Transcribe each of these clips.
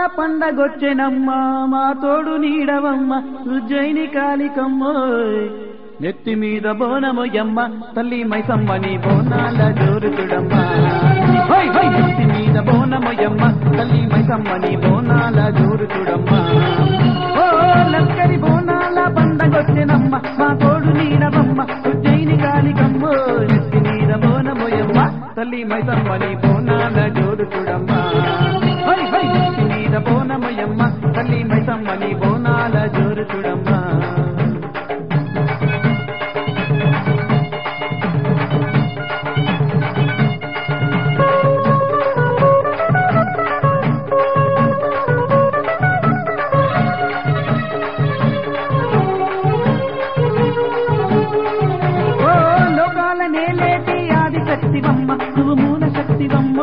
పండగొచ్చెనమ్మ మా తోడు నీడవమ్మ ఉజ్జయిని కాళికమ్మ నెత్తి మీద బోనమొయ్యమ్మ తల్లి మైసమ్మ నీ బోనాల జోరుతుడమ్మ నెత్తి మీద బోనమొయ్యమ్మ తల్లి మైసమ్మ నీ బోనాల జోరుతుడమ్మ ఓ లక్కరి బోనాల పండగొచ్చెనమ్మ మా తోడు నీడవమ్మ ఉజ్జయిని కాళికమ్మ నెత్తి మీద బోనమొయ్యమ్మ తల్లి మైసమ్మ నీ బోనాల జోరుతుడమ్మ నెత్తి మీద బోనమొయ్యమ్మ తల్లి మైసమ్మ నీ బోనాల జోరుతుడమ్మ శక్తివమ్మ నువ్వు మూల శక్తివమ్మ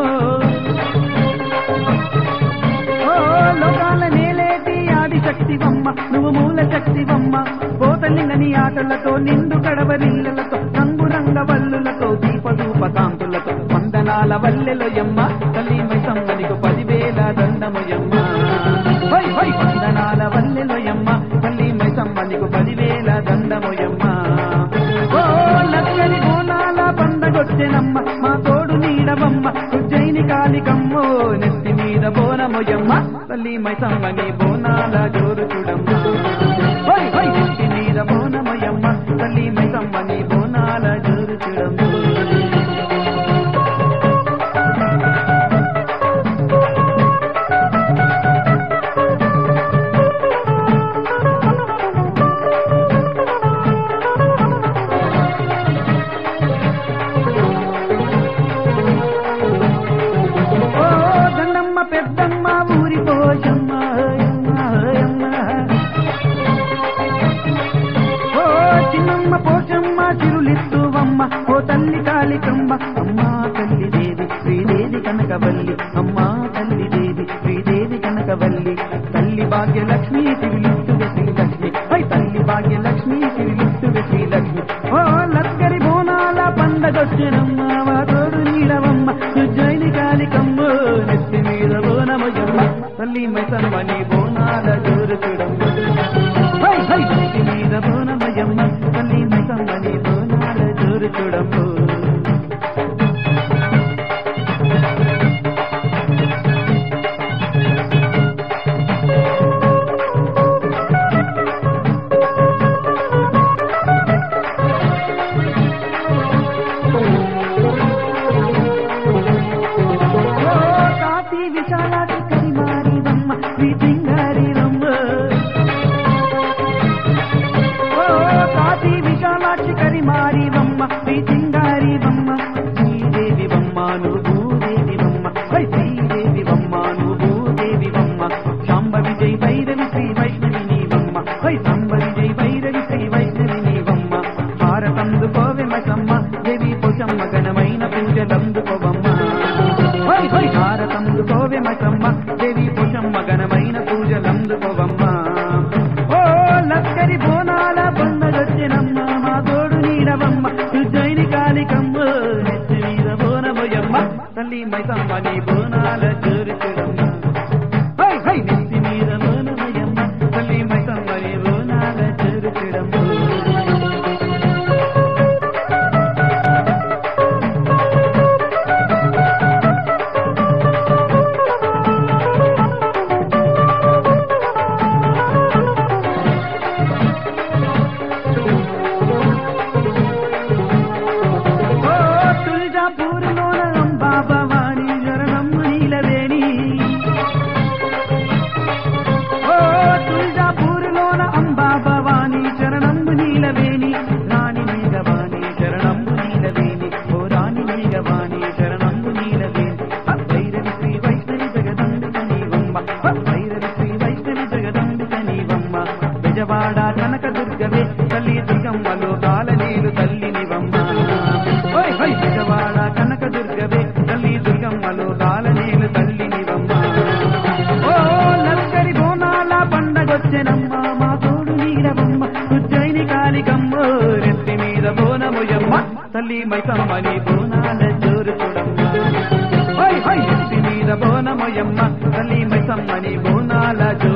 ఓ లోకాల నేలేటి ఆది శక్తివమ్మ నువ్వు మూల శక్తివమ్మ కోతలింగని ఆటలతో నిండు కడవరిల్లలతో రంగురంగ వల్లులతో దీపదూప కాంతులతో వందనాల వల్లెలొయమ్మ తల్లి మైసమ్మ నీకు 10,000 దండముయమ్మ వందనాల వల్లెలొయమ్మ తల్లి మైసమ్మ నీకు 10,000 దండముయమ్మ ఓ లక్కరి బోనాల పండగొచ్చెనమ్మ మా తోడు నీడవమ్మ ఉజ్జయిని కాళికమ్మ నెత్తి మీద బోనమొయ్యమ్మ తల్లి మైసమ్మ నీ బోనాల జోరుచుడమ్మ నెత్తి మీద బోనమొయ్యమ్మ తల్లి మైసమ్మ నీ బోనాల జోరుచుడమ్మ పెద్దమ్మ ఊరి పోషమ్మ ఓ చిన్నమ్మ పోషమ్మ చిరులిత్తువమ్మ ఓ తల్లి కాళికమ్మ అమ్మా తల్లి దేవి శ్రీదేవి కనకవల్లి అమ్మా తల్లి దేవి శ్రీదేవి కనకవల్లి తల్లి భాగ్యలక్ష్మి తిరులిత్తువే శ్రీలక్ష్మి తల్లి భాగ్యలక్ష్మి తిరులిత్తువే శ్రీలక్ష్మి ఓ లక్కరి బోనాల పండగొచ్చెనమ్మ మా తోడు నీడవమ్మ ఉజ్జయిని కాళికమ్మ నెత్తి మీద బోనమొయ్యమ్మ తల్లి మైసమ్మ నీ బోనాల జోరుచుడమ్మ నెత్తి మీద బోనమొయ్యమ్మ తల్లి మైసమ్మ నీ బోనాల జోరుచుడమ్మ విశాలాటి కరిమారివమ్మ శ్రీ సింగారివమ్మ ఓ కాశీ విశాలాక్షి కరిమారివమ్మ శ్రీ సింగారివమ్మ శ్రీదేవివమ్మ నువ్వు భూదేవివమ్మ శ్రీదేవివమ్మ నువ్వు భూదేవివమ్మ శాంబ విజయ్ భైరవి శ్రీ వైష్ణవి నీవమ్మ శాంబ విజయ్ భైరవి శ్రీ వైష్ణవి నీవమ్మ భారతందుకోవె మసమ్మ దేవి పోషమ్మ ఘనమైన పూజలందుకోవమ్మ భారతందుకోవె మసమ్మ దేవి పోషమ్మ ఘనమైన పూజలందుకోవమ్మ ఓ లక్కరి బోనాల పండగొచ్చెనమ్మ మా తోడు నీడవమ్మ ఉజ్జయిని కాళికమ్మ నెత్తి మీద బోనమొయ్యమ్మ తల్లి మైసమ్మ నీ బోనాల జోరుచుడమ్మ నెత్తి మీద బోనమొయ్యమ్మ తల్లి మైసమ్మ నీ బోనాల జోరుచుడమ్మ విజయవాడ కనక దుర్గవే తల్లి దుర్గమ్మలో కాలనీలు తల్లినివమ్మ విజయవాడ కనక దుర్గవే తల్లి దుర్గమ్మలో కాలనీలు తల్లినివమ్మ ఓ లక్కరి బోనాల పండగొచ్చెనమ్మ మా తోడు నీడవమ్మ ఉజ్జయిని కాళికమ్మ నెత్తి మీద బోనమొయ్యమ్మ తల్లి మైసమ్మ నీ బోనాల జోరుచుడమ్మ నెత్తి మీద మీద బోనమోయమ్మ తల్లి మైసమ్మని బోనాల జో